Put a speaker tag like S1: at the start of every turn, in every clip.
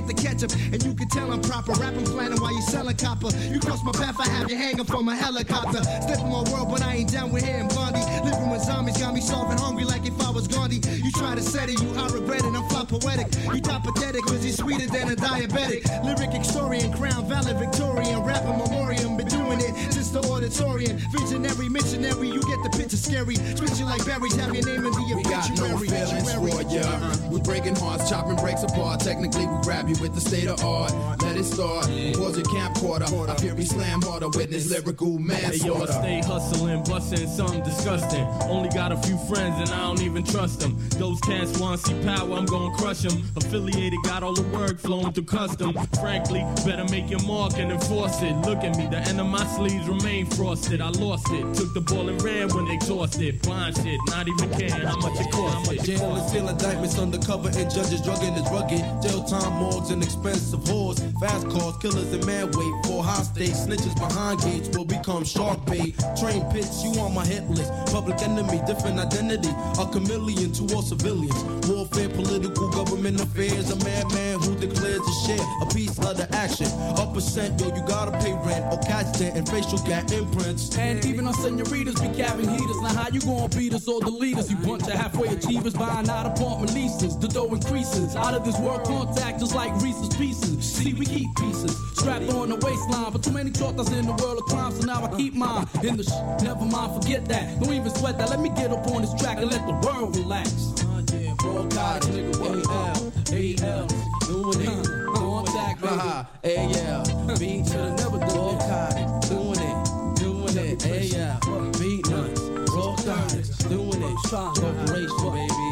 S1: the ketchup. And you can tell I'm proper. Rapping platinum while you selling copper. You cross my path, I have you hanging from a helicopter. Step in my world, but I ain't down with him. Blondie, living with zombies, got me soft and hungry like if I was Gandhi. You try to set it, you I regret it. I'm fly poetic. You top pathetic, cause you're sweeter than a diabetic. Lyric historian, crown, valid Victorian, rapping memoriam. Been doing it since the auditorium. Visionary, missionary, you get the picture scary. Switch you like berries, have your name in the obituary.
S2: We got no feelings for ya. We breaking hearts, chopping breaks apart. Technically, we grab you with the state of art. Let it start. Pause your camcorder. I fury slam harder. Witness lyrical manslaughter.
S3: Hey, yo, I stay hustling, busting something disgusting. Only got a few friends and I don't even trust them. Those cats want to see power, I'm gonna crush them. Affiliated, got all the work flowing through custom. Frankly, better make your mark and enforce it. Look at me, the end of my sleeves remain frosted. I lost it, took the ball and ran when they tossed it. Blind shit, not even caring how much it cost it.
S4: Jail and steal indictments undercover and judges drugging is rugged. Jail time, morgues and expensive whores. Fast cars, killers and mad weight. For high stakes, snitches behind gates will become shark bait. Train pits, you on my hit list. Public enemy, different identity. A chameleon to all civilians. Warfare, political, government affairs. A madman who declares a share. A piece of the action. A percent, yo, you gotta pay rent. Or catch that and facial cat imprints.
S5: And even our senoritas be carrying heaters. Now how you gonna beat us or delete us? You bunch of halfway achievers buying out apartment leases. The dough increases. Out of this world contact just like Reese's Pieces. See, we keep pieces strapped on the waistline. But too many thoughts in the world of crime, so now I keep mine in the never mind, forget that. Don't even sweat that. Let me get up on this track and let the world relax.
S4: Yeah, broadcast, nigga, A-L, doing it. Contact, baby. A-L, beat to the never broadcast, doing it. A-L, beat nuts, broadcast, doing it. Corporation, baby.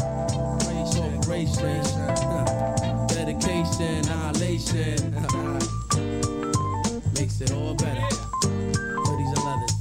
S4: Corporation, dedication, annihilation. Makes it all better. Hoodies and leathers.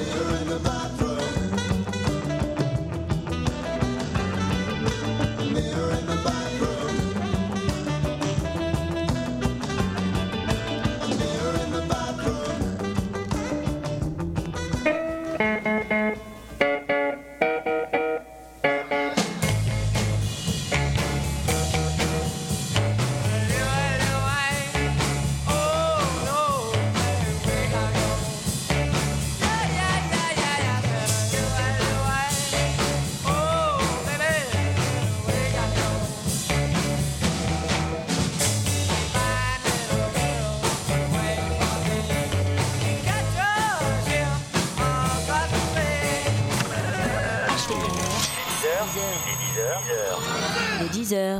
S6: Mirror de 10h.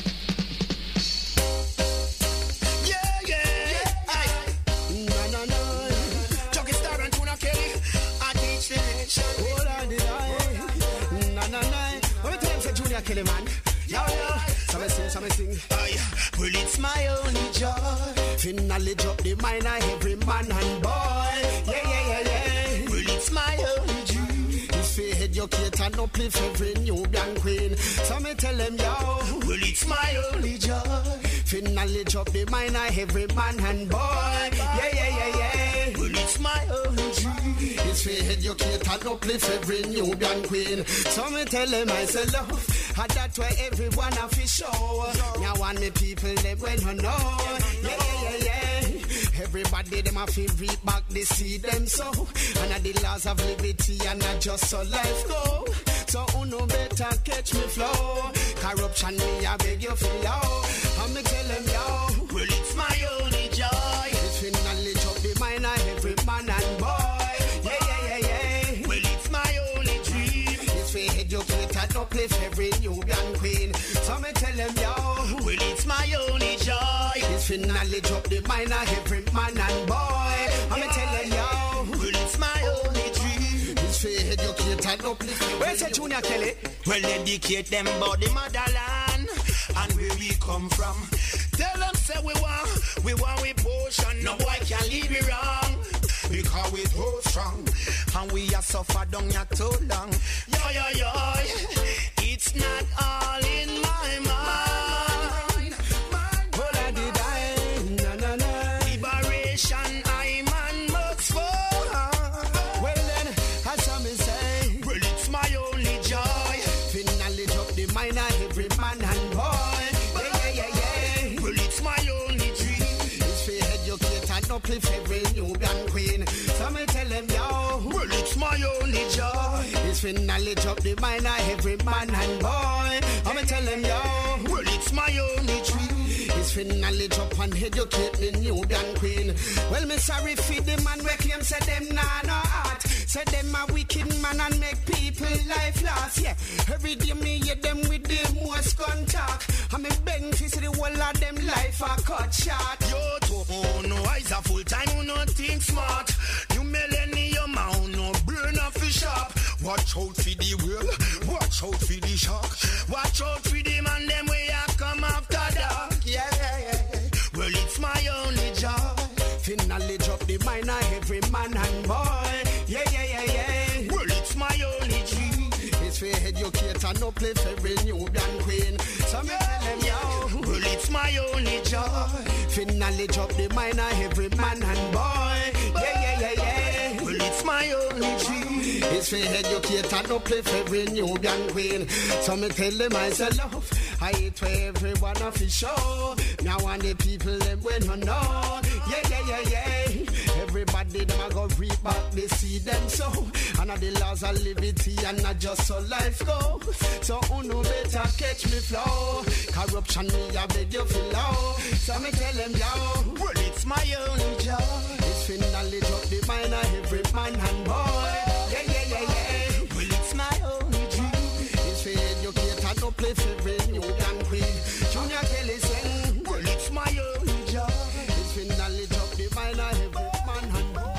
S7: Kill man, yo yo. So me sing. Well, it's my only joy. Finally drop the mind of every man and boy. Yeah. Well, it's my only dream. It's for educate and uplift every Nubian queen. So me tell them yo. Well, it's my only joy. Finally drop the mind of every man and boy. Yeah. Well, it's my only dream. It's for educate and uplift every Nubian queen. So me tell them I say love. And that's why everyone have to show. Now want me people them when you know. Yeah. Everybody them have to read back the seed them so. And the laws of liberty and not just so life go. So uno better catch me flow. Corruption me I beg you for low. And me tell them yo. Well it's my only joy. It's finally drop the mind of every man and boy. Yeah. Well it's my only dream. It's for educate and uplift every Nubian queen. So me tell them yo. Well it's my only joy. It's finally drop the mind of every man and boy. And me tell them yo. Well it's my only dream. It's for educate and uplift. Where's the Junior Kelly? Well educate them about the motherland and where we come from. Tell them say we want we potion. No boy can leave me wrong. Because we too strong and we are suffered down here too long. Yo. It's not all in my mind. What I did na. Liberation I man must for. Well then, as me say, well it's my only joy. Finally drop the mind of every man and boy. Yeah. Well it's my only dream. It's for educate and uplift every Nubian queen. So me tell them yo. Well it's my only joy. It's finally drop the mind of every man and boy. I'ma tell them yo. Well it's my only dream. It's finally drop and educate the Nubian queen. Well me sorry for the man we claim say them nah no heart. Say them a wicked man and make people life lost. Yeah, every day me hear them with the most contact. And me beg to see the whole of them life a cut short. Yo to no eyes a full time who no think smart. You millennium who no burn off the shop. Watch out for the whale, watch out for the shark. Watch out for the man them way I come after dark. Yeah. Well it's my only joy. Finally drop the mind of every man and boy. Yeah. Well it's my only dream. It's for educate and uplift every Nubian queen. So me tell them yo. Well it's my only joy. Finally drop the mind of every man and boy. Yeah. Well it's my only dream. It's for educate and uplift every Nubian queen. So me tell them I say love. I hate where everyone of his show. Now and the people them when you know. Yeah. Everybody them a go read back the seed them so. And the laws of liberty and not just so life go. So uno better catch me flow. Corruption me I beg you for low. So me tell them yo. Well it's my only joy. It's finally drop the mind of every man and boy. Yeah. Well it's my only dream. It's for educate and uplift every Nubian queen. Junior Kelly sing. Well it's my only joy. It's finally drop the mind of every man and boy.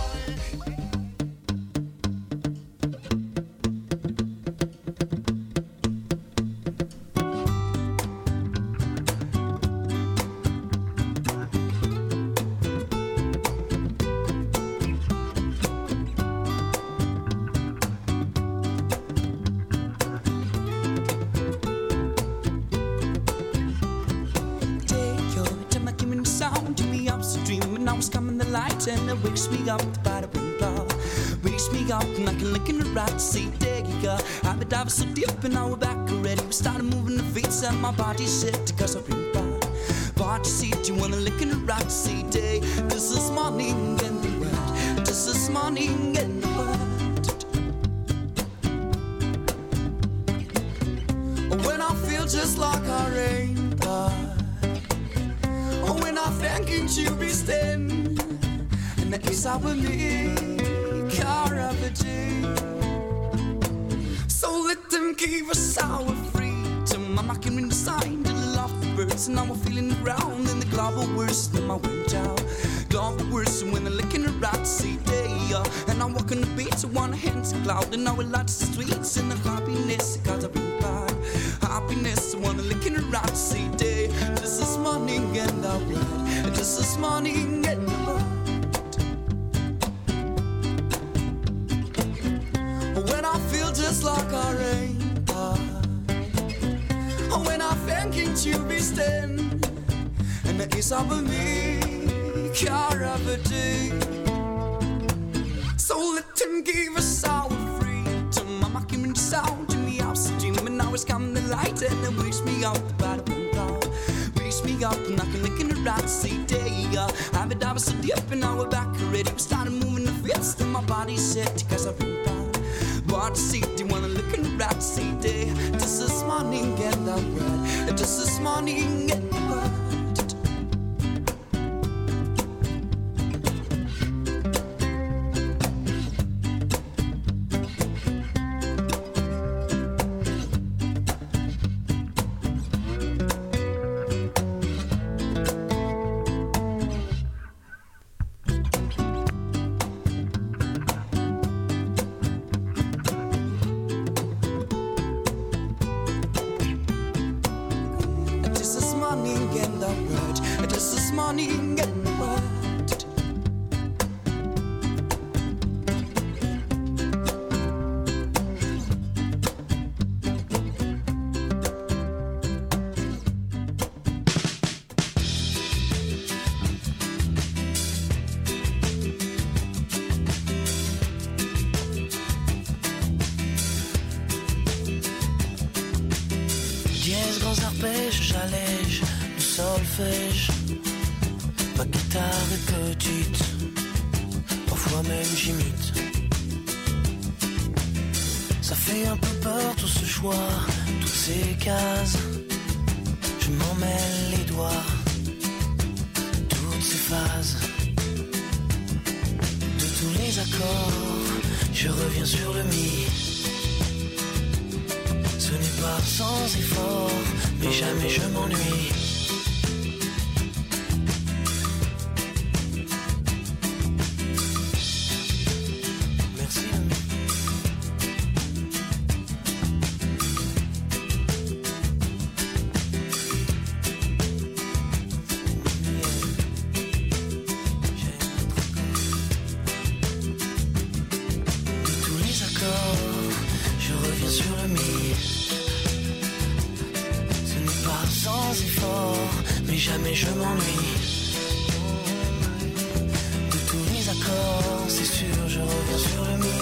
S8: And it wakes me up, bada boom blah. Wakes me up and I can look in the right. See, there you go. I've been diving so deep and now we're back already. We started moving the feet and my body's shit because I've been bad. Body seat, you wanna look in the right. See, day, this is morning in the world. This is morning in the world. When I feel just like a rainbow. When I thank you to be standing. And that is our car of the day. So let them give us our freedom. freedom. I'm knocking in the sign to the lofty birds, and now I'm feeling the ground in the global worst. And I went out, global worst, and when I'm licking the rat seat day, and I'm walking the beach, I want a hand to cloud, and now I like the streets and the happiness, cause I've been bad. Happiness, I wanna lick in the rat seat day. Just this morning and I read, just this morning and I read. When I feel just like a rainbow, when I'm thinking to be stand, and it is up with me, care of a day. So let him give us our freedom. I'm knocking in the sound in the house dream, and now it's coming the light and it wakes me up about a window. Wakes me up and I can look in the right seat day. I've been diving so deep and now we're back already. We started moving the fist and my body's set cause I've been bad. Body seat, you wanna look in the right seat day. Just this morning and I read, just this morning and I read.
S6: J'allège le solfège. Ma guitare est petite, parfois même j'imite. Ça fait un peu peur tout ce choix, toutes ces cases. Je m'en mêle les doigts, toutes ces phases. De tous les accords, je reviens sur le mi. Ce n'est pas sans effort, mais jamais je m'ennuie. Merci l'ami. De tous les accords, je reviens sur le mi. Sans effort, mais jamais je m'ennuie. De tous les accords, c'est sûr, je reviens sur le mi.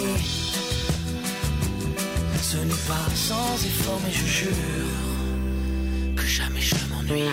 S6: Ce n'est pas sans effort, mais je jure que jamais je m'ennuie.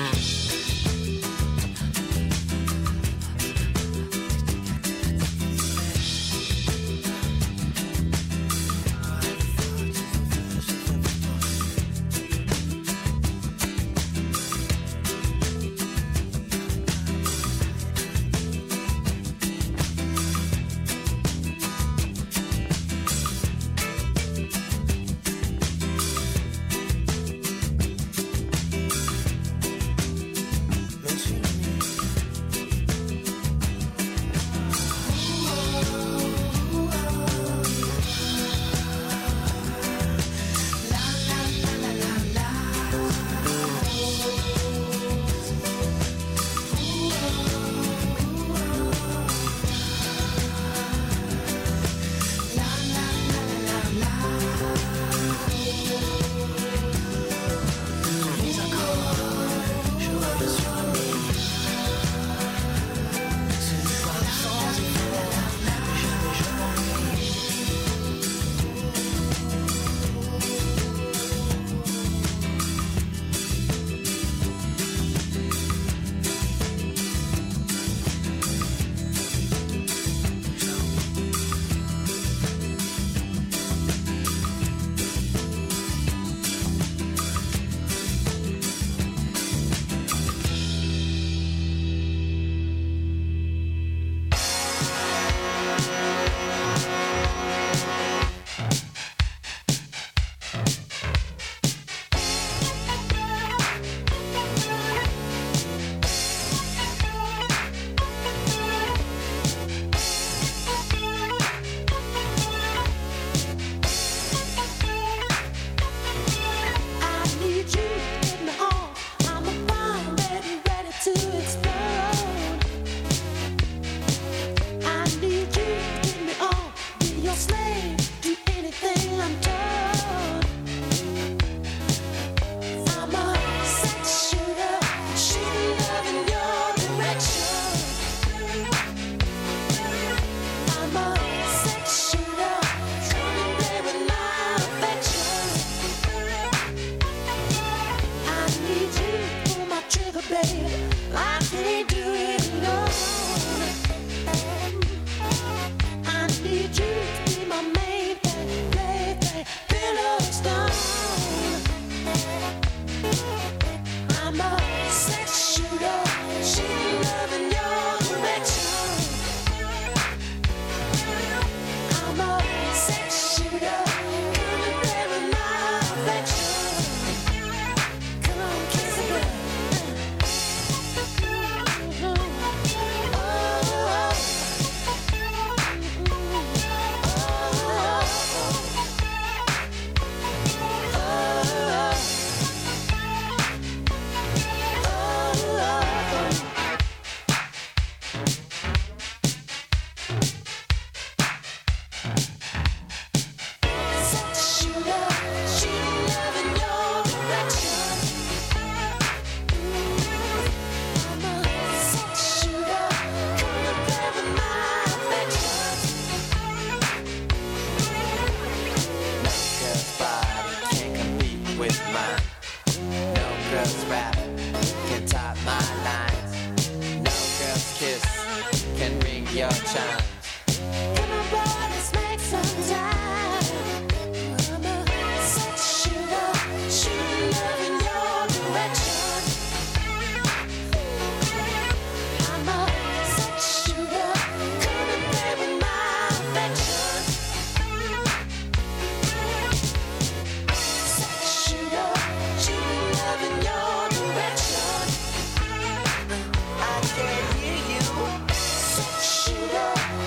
S6: I can't hear you. Shooter.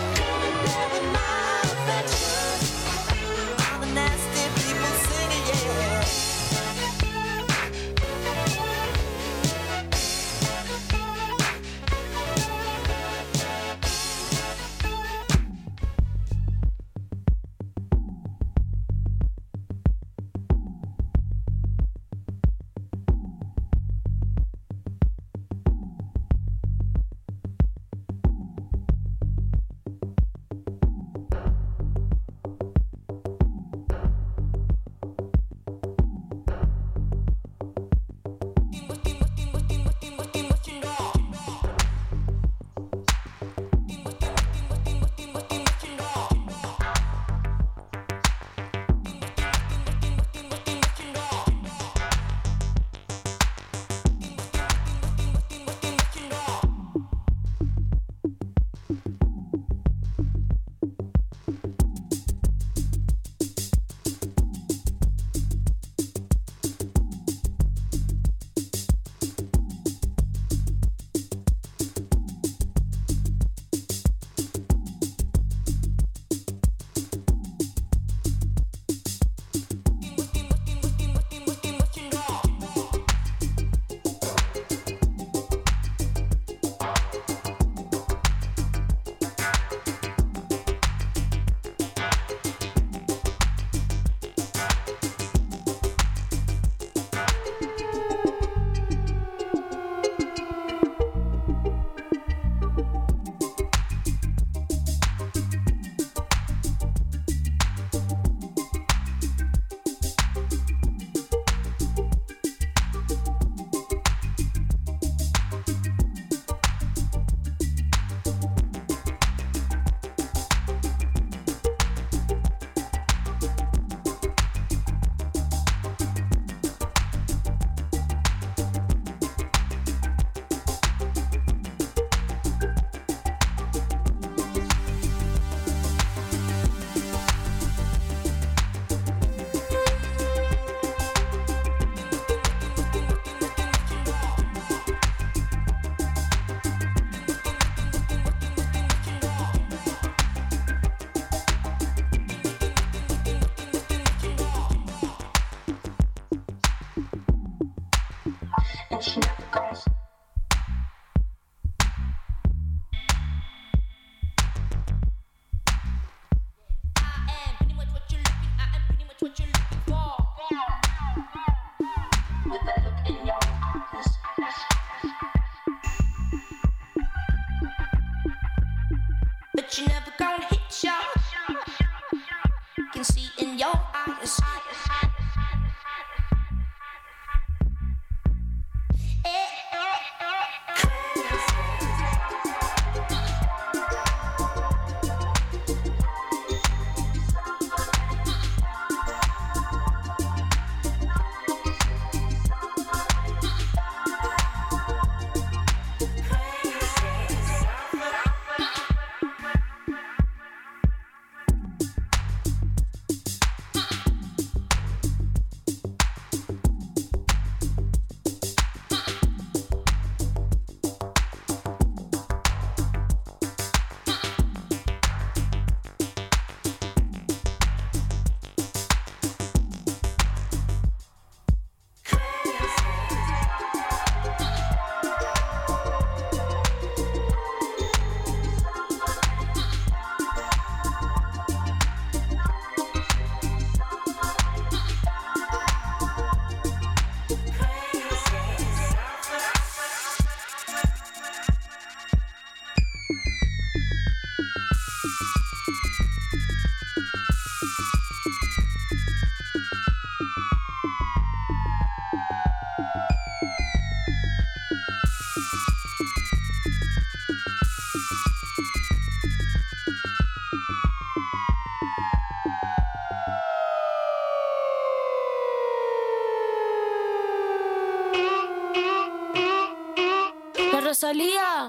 S9: salía.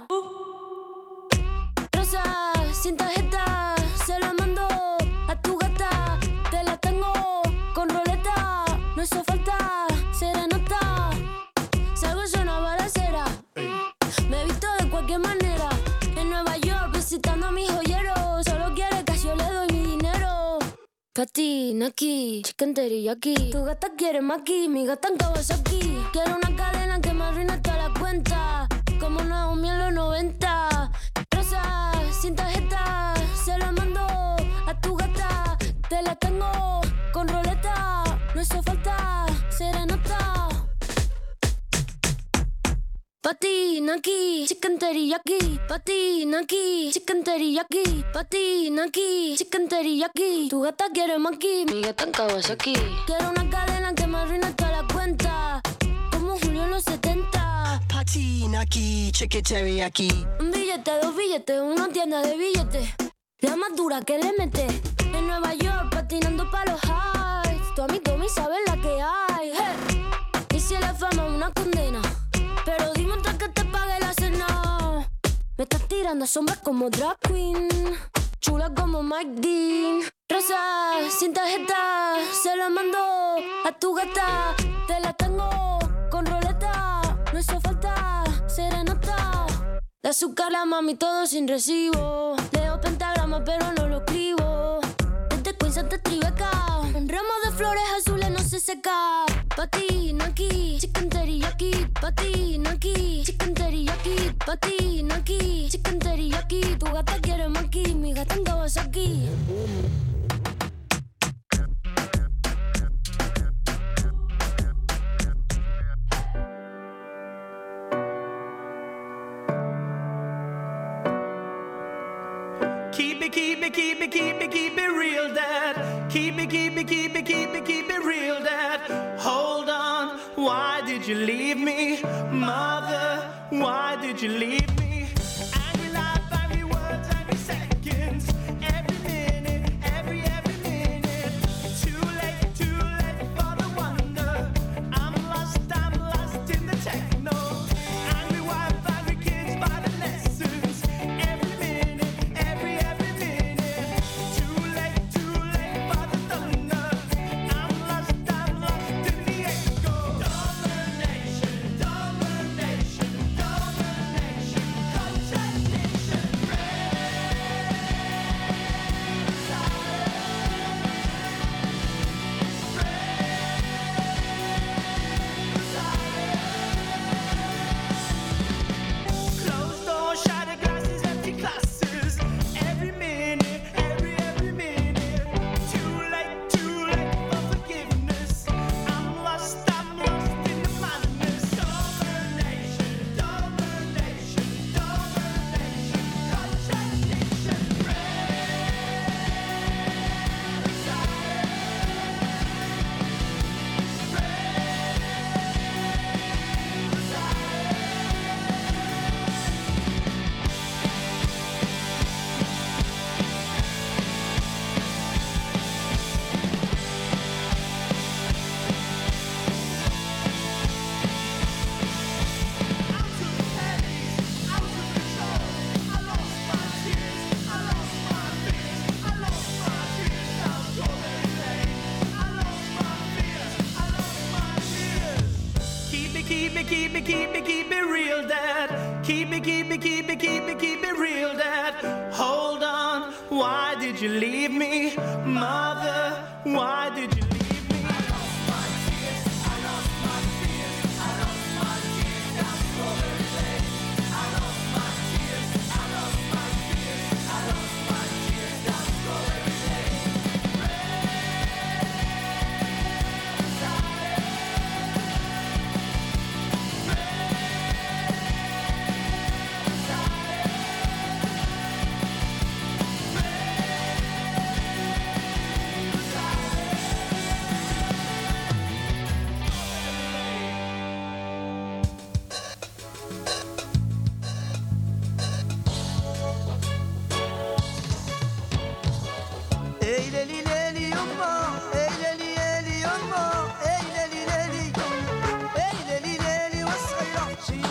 S9: Rosa, sin tarjeta, se la mando a tu gata. Te la tengo con roleta, no hizo falta serenata. Salgo yo una balacera, me he visto de cualquier manera. En Nueva York visitando a mis joyeros, solo quiere que yo le doy mi dinero. Pati, Naki, chicken teriyaki. Tu gata quiere maki, mi gata en Kawasaki. Quiero una cadena que me arruine toda la cuenta, como Naomi en los 90. Rosa, sin tarjeta, se la mando a tu gata. Te la tengo con roleta, no hizo falta serenata. Pati, Naki, chicken teriyaki. Pati, Naki, chicken teriyaki. Pati, Naki, chicken teriyaki. Tu gata quiere maki, mi gata en Kawasaki. Quiero una cadena que me arruine toda la cuenta, como Julio en los 70.
S10: Pati, Naki, chicken teriyaki.
S9: Un billete, dos billetes, una tienda de billetes. La más dura que le mete. En Nueva York patinando pa' los highs. Tu amigo me sabe la que hay. Hey. Y si la fama es una condena, pero dime antes que te pague la cena. Me estás tirando sombras como drag queen, chula como Mike Dean. Rosa, sin tarjeta, se la mando a tu gata. Te la tengo con roleta, no hizo falta serenata. De azúcar la mami todo sin recibo. Leo pentagrama pero no lo escribo. Desde Queens hasta Tribeca, un ramo de flores azules no se seca. Pati, Naki, chicken teriyaki. Pati, Naki, chicken teriyaki. Pati, Naki, chicken teriyaki. Tu gata quiere maki, mi gata en Kawasaki.
S11: Keep it real, Dad. Keep it real, Dad. Hold on, why did you leave me? Mother, why did you leave me? Angry life, angry words, angry seconds. Every minute, every minute. Too late for the wonder. I'm lost in the techno. Angry wife, angry kids by the lessons. Every minute, every minute. Too late for the thunder. I'm lost in the echo. Domination, contradiction. Closed door, shattered glasses, empty classes. Every minute, every minute. Too late for forgiveness. I'm lost in the madness. Domination, contradiction. Keep it real, Dad. Keep it real, Dad. Hold on, why did you leave me? Mother, why did you leave me? She